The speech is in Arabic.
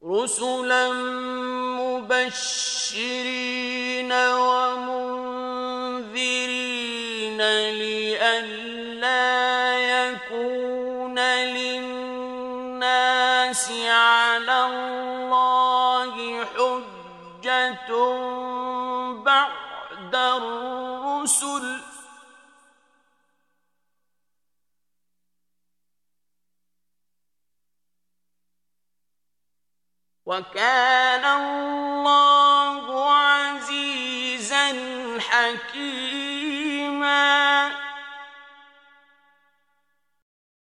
رسلا مبشرين ومنذرين لئلا يكون للناس على الله حجة بعد الرسل. وكان الله